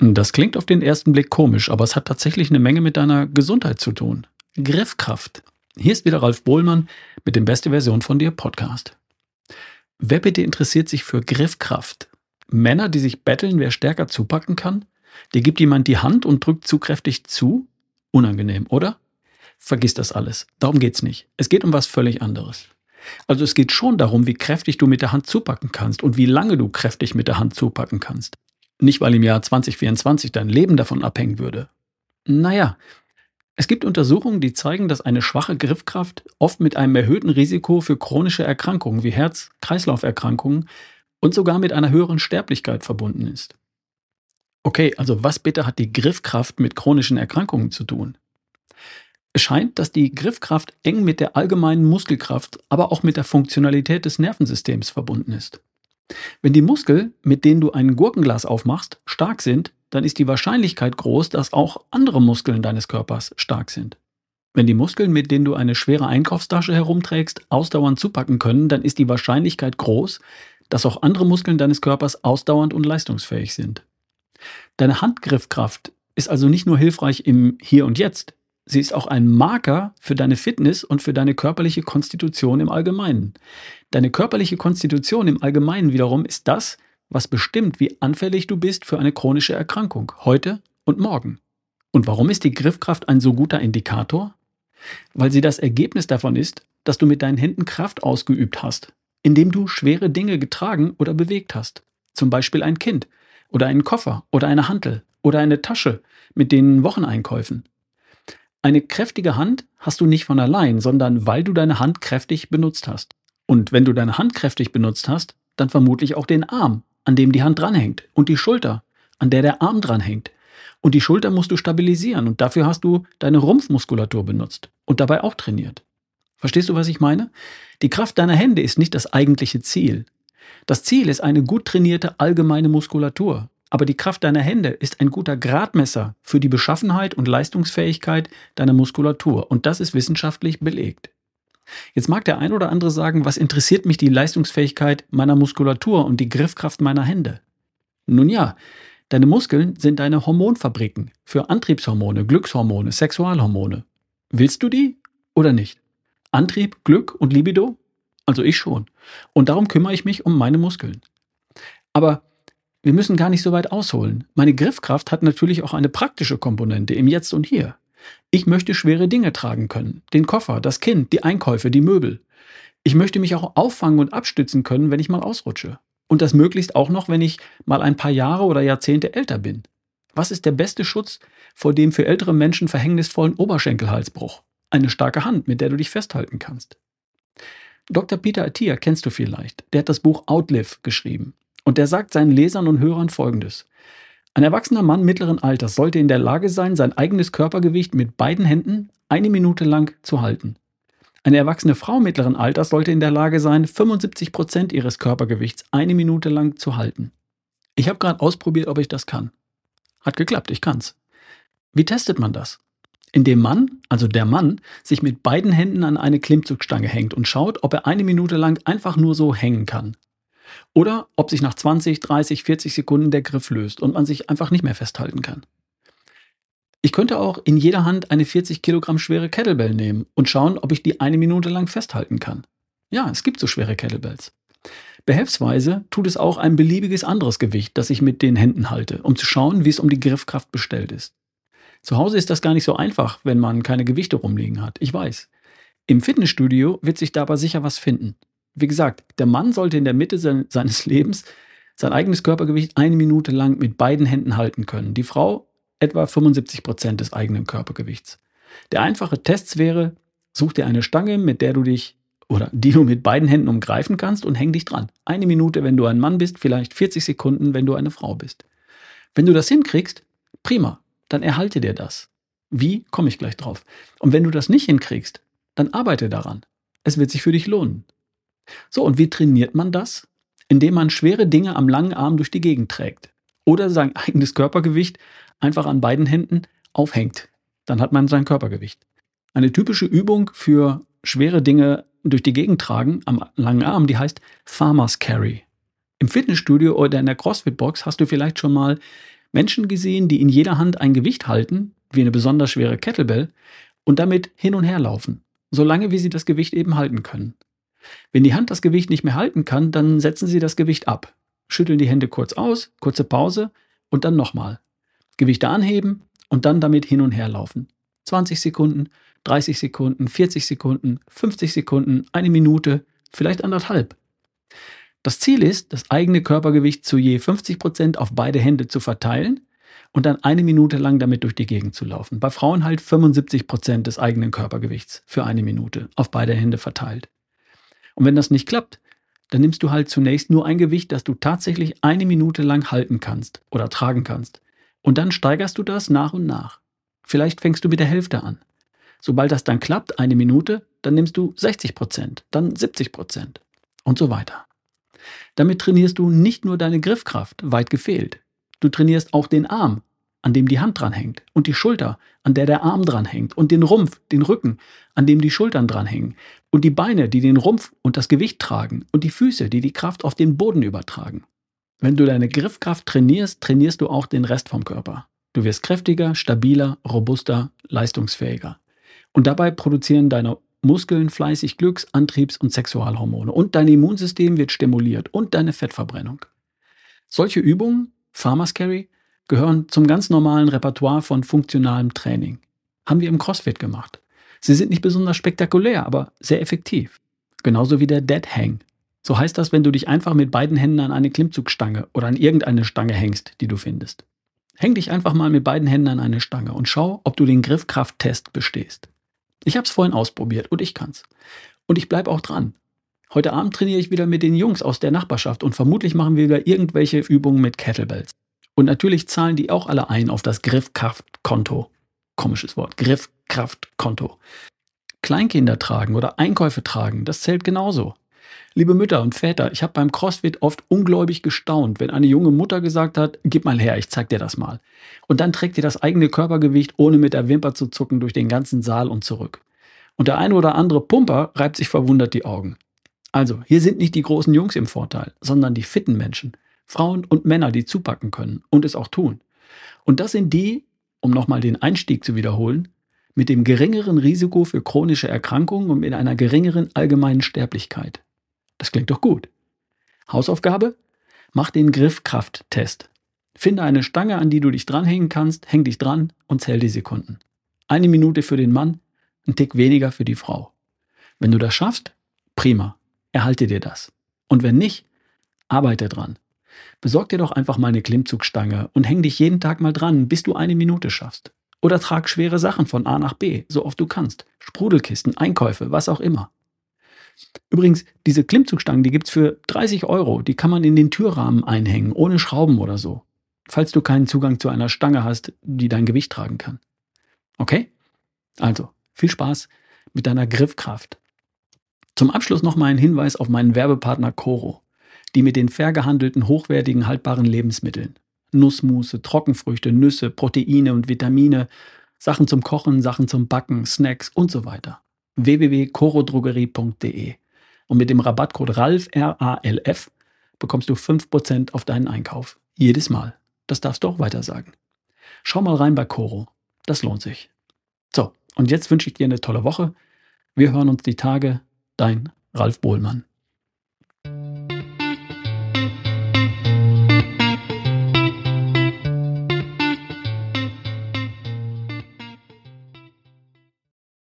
Das klingt auf den ersten Blick komisch, aber es hat tatsächlich eine Menge mit deiner Gesundheit zu tun. Griffkraft. Hier ist wieder Ralf Bohlmann mit dem Beste Version von dir Podcast. Wer bitte interessiert sich für Griffkraft? Männer, die sich betteln, wer stärker zupacken kann? Dir gibt jemand die Hand und drückt zu kräftig zu? Unangenehm, oder? Vergiss das alles. Darum geht's nicht. Es geht um was völlig anderes. Also es geht schon darum, wie kräftig du mit der Hand zupacken kannst und wie lange du kräftig mit der Hand zupacken kannst. Nicht, weil im Jahr 2024 dein Leben davon abhängen würde. Naja, es gibt Untersuchungen, die zeigen, dass eine schwache Griffkraft oft mit einem erhöhten Risiko für chronische Erkrankungen wie Herz-Kreislauf-Erkrankungen und sogar mit einer höheren Sterblichkeit verbunden ist. Okay, also was bitte hat die Griffkraft mit chronischen Erkrankungen zu tun? Es scheint, dass die Griffkraft eng mit der allgemeinen Muskelkraft, aber auch mit der Funktionalität des Nervensystems verbunden ist. Wenn die Muskeln, mit denen du ein Gurkenglas aufmachst, stark sind, dann ist die Wahrscheinlichkeit groß, dass auch andere Muskeln deines Körpers stark sind. Wenn die Muskeln, mit denen du eine schwere Einkaufstasche herumträgst, ausdauernd zupacken können, dann ist die Wahrscheinlichkeit groß, dass auch andere Muskeln deines Körpers ausdauernd und leistungsfähig sind. Deine Handgriffkraft ist also nicht nur hilfreich im Hier und Jetzt, sie ist auch ein Marker für deine Fitness und für deine körperliche Konstitution im Allgemeinen. Deine körperliche Konstitution im Allgemeinen wiederum ist das, was bestimmt, wie anfällig du bist für eine chronische Erkrankung, heute und morgen. Und warum ist die Griffkraft ein so guter Indikator? Weil sie das Ergebnis davon ist, dass du mit deinen Händen Kraft ausgeübt hast, indem du schwere Dinge getragen oder bewegt hast. Zum Beispiel ein Kind oder einen Koffer oder eine Hantel oder eine Tasche mit den Wocheneinkäufen. Eine kräftige Hand hast du nicht von allein, sondern weil du deine Hand kräftig benutzt hast. Und wenn du deine Hand kräftig benutzt hast, dann vermutlich auch den Arm, an dem die Hand dranhängt, und die Schulter, an der der Arm dranhängt. Und die Schulter musst du stabilisieren und dafür hast du deine Rumpfmuskulatur benutzt und dabei auch trainiert. Verstehst du, was ich meine? Die Kraft deiner Hände ist nicht das eigentliche Ziel. Das Ziel ist eine gut trainierte allgemeine Muskulatur. Aber die Kraft deiner Hände ist ein guter Gradmesser für die Beschaffenheit und Leistungsfähigkeit deiner Muskulatur. Und das ist wissenschaftlich belegt. Jetzt mag der ein oder andere sagen, was interessiert mich die Leistungsfähigkeit meiner Muskulatur und die Griffkraft meiner Hände? Nun ja, deine Muskeln sind deine Hormonfabriken für Antriebshormone, Glückshormone, Sexualhormone. Willst du die oder nicht? Antrieb, Glück und Libido? Also ich schon. Und darum kümmere ich mich um meine Muskeln. Aber wir müssen gar nicht so weit ausholen. Meine Griffkraft hat natürlich auch eine praktische Komponente im Jetzt und Hier. Ich möchte schwere Dinge tragen können. Den Koffer, das Kind, die Einkäufe, die Möbel. Ich möchte mich auch auffangen und abstützen können, wenn ich mal ausrutsche. Und das möglichst auch noch, wenn ich mal ein paar Jahre oder Jahrzehnte älter bin. Was ist der beste Schutz vor dem für ältere Menschen verhängnisvollen Oberschenkelhalsbruch? Eine starke Hand, mit der du dich festhalten kannst. Dr. Peter Attia kennst du vielleicht. Der hat das Buch Outlive geschrieben. Und der sagt seinen Lesern und Hörern Folgendes. Ein erwachsener Mann mittleren Alters sollte in der Lage sein, sein eigenes Körpergewicht mit beiden Händen 1 Minute lang zu halten. Eine erwachsene Frau mittleren Alters sollte in der Lage sein, 75% ihres Körpergewichts 1 Minute lang zu halten. Ich habe gerade ausprobiert, ob ich das kann. Hat geklappt, ich kann's. Wie testet man das? Indem man, also der Mann, sich mit beiden Händen an eine Klimmzugstange hängt und schaut, ob er 1 Minute lang einfach nur so hängen kann. Oder ob sich nach 20, 30, 40 Sekunden der Griff löst und man sich einfach nicht mehr festhalten kann. Ich könnte auch in jeder Hand eine 40 Kilogramm schwere Kettlebell nehmen und schauen, ob ich die 1 Minute lang festhalten kann. Ja, es gibt so schwere Kettlebells. Behelfsweise tut es auch ein beliebiges anderes Gewicht, das ich mit den Händen halte, um zu schauen, wie es um die Griffkraft bestellt ist. Zu Hause ist das gar nicht so einfach, wenn man keine Gewichte rumliegen hat, ich weiß. Im Fitnessstudio wird sich dabei sicher was finden. Wie gesagt, der Mann sollte in der Mitte seines Lebens sein eigenes Körpergewicht 1 Minute lang mit beiden Händen halten können. Die Frau etwa 75% des eigenen Körpergewichts. Der einfache Test wäre, such dir eine Stange, mit der du dich oder die du mit beiden Händen umgreifen kannst und häng dich dran. 1 Minute, wenn du ein Mann bist, vielleicht 40 Sekunden, wenn du eine Frau bist. Wenn du das hinkriegst, prima, dann erhalte dir das. Wie, komme ich gleich drauf. Und wenn du das nicht hinkriegst, dann arbeite daran. Es wird sich für dich lohnen. So, und wie trainiert man das? Indem man schwere Dinge am langen Arm durch die Gegend trägt. Oder sein eigenes Körpergewicht einfach an beiden Händen aufhängt. Dann hat man sein Körpergewicht. Eine typische Übung für schwere Dinge durch die Gegend tragen am langen Arm, die heißt Farmer's Carry. Im Fitnessstudio oder in der CrossFit-Box hast du vielleicht schon mal Menschen gesehen, die in jeder Hand ein Gewicht halten, wie eine besonders schwere Kettlebell, und damit hin und her laufen, solange wie sie das Gewicht eben halten können. Wenn die Hand das Gewicht nicht mehr halten kann, dann setzen sie das Gewicht ab, schütteln die Hände kurz aus, kurze Pause und dann nochmal. Gewichte anheben und dann damit hin und her laufen. 20 Sekunden, 30 Sekunden, 40 Sekunden, 50 Sekunden, eine Minute, vielleicht anderthalb. Das Ziel ist, das eigene Körpergewicht zu je 50% auf beide Hände zu verteilen und dann eine Minute lang damit durch die Gegend zu laufen. Bei Frauen halt 75% des eigenen Körpergewichts für eine Minute auf beide Hände verteilt. Und wenn das nicht klappt, dann nimmst du halt zunächst nur ein Gewicht, das du tatsächlich eine Minute lang halten kannst oder tragen kannst. Und dann steigerst du das nach und nach. Vielleicht fängst du mit der Hälfte an. Sobald das dann klappt, eine Minute, dann nimmst du 60%, dann 70% und so weiter. Damit trainierst du nicht nur deine Griffkraft, weit gefehlt. Du trainierst auch den Arm, an dem die Hand dran hängt, und die Schulter, an der der Arm dran hängt, und den Rumpf, den Rücken, an dem die Schultern dran hängen, und die Beine, die den Rumpf und das Gewicht tragen, und die Füße, die die Kraft auf den Boden übertragen. Wenn du deine Griffkraft trainierst, trainierst du auch den Rest vom Körper. Du wirst kräftiger, stabiler, robuster, leistungsfähiger. Und dabei produzieren deine Muskeln fleißig Glücks-, Antriebs- und Sexualhormone. Und dein Immunsystem wird stimuliert und deine Fettverbrennung. Solche Übungen, Farmers Carry, gehören zum ganz normalen Repertoire von funktionalem Training. Haben wir im CrossFit gemacht. Sie sind nicht besonders spektakulär, aber sehr effektiv. Genauso wie der Dead Hang. So heißt das, wenn du dich einfach mit beiden Händen an eine Klimmzugstange oder an irgendeine Stange hängst, die du findest. Häng dich einfach mal mit beiden Händen an eine Stange und schau, ob du den Griffkrafttest bestehst. Ich habe es vorhin ausprobiert und ich kann's. Und ich bleibe auch dran. Heute Abend trainiere ich wieder mit den Jungs aus der Nachbarschaft und vermutlich machen wir wieder irgendwelche Übungen mit Kettlebells. Und natürlich zahlen die auch alle ein auf das Griffkraftkonto. Komisches Wort, Griffkraftkonto. Kleinkinder tragen oder Einkäufe tragen, das zählt genauso. Liebe Mütter und Väter, ich habe beim CrossFit oft ungläubig gestaunt, wenn eine junge Mutter gesagt hat, gib mal her, ich zeig dir das mal. Und dann trägt ihr das eigene Körpergewicht, ohne mit der Wimper zu zucken, durch den ganzen Saal und zurück. Und der eine oder andere Pumper reibt sich verwundert die Augen. Also, hier sind nicht die großen Jungs im Vorteil, sondern die fitten Menschen. Frauen und Männer, die zupacken können und es auch tun. Und das sind die, um nochmal den Einstieg zu wiederholen, mit dem geringeren Risiko für chronische Erkrankungen und mit einer geringeren allgemeinen Sterblichkeit. Das klingt doch gut. Hausaufgabe? Mach den Griffkrafttest. Finde eine Stange, an die du dich dranhängen kannst, häng dich dran und zähl die Sekunden. Eine Minute für den Mann, ein Tick weniger für die Frau. Wenn du das schaffst, prima, erhalte dir das. Und wenn nicht, arbeite dran. Besorg dir doch einfach mal eine Klimmzugstange und häng dich jeden Tag mal dran, bis du eine Minute schaffst. Oder trag schwere Sachen von A nach B, so oft du kannst. Sprudelkisten, Einkäufe, was auch immer. Übrigens, diese Klimmzugstangen, die gibt's für 30 €. Die kann man in den Türrahmen einhängen, ohne Schrauben oder so. Falls du keinen Zugang zu einer Stange hast, die dein Gewicht tragen kann. Okay? Also, viel Spaß mit deiner Griffkraft. Zum Abschluss noch mal ein Hinweis auf meinen Werbepartner Coro, die mit den fair gehandelten, hochwertigen, haltbaren Lebensmitteln. Nussmusse, Trockenfrüchte, Nüsse, Proteine und Vitamine, Sachen zum Kochen, Sachen zum Backen, Snacks und so weiter. www.corodrogerie.de. Und mit dem Rabattcode RALF, R-A-L-F, bekommst du 5% auf deinen Einkauf. Jedes Mal. Das darfst du auch weiter sagen. Schau mal rein bei Coro. Das lohnt sich. So, und jetzt wünsche ich dir eine tolle Woche. Wir hören uns die Tage. Dein Ralf Bohlmann.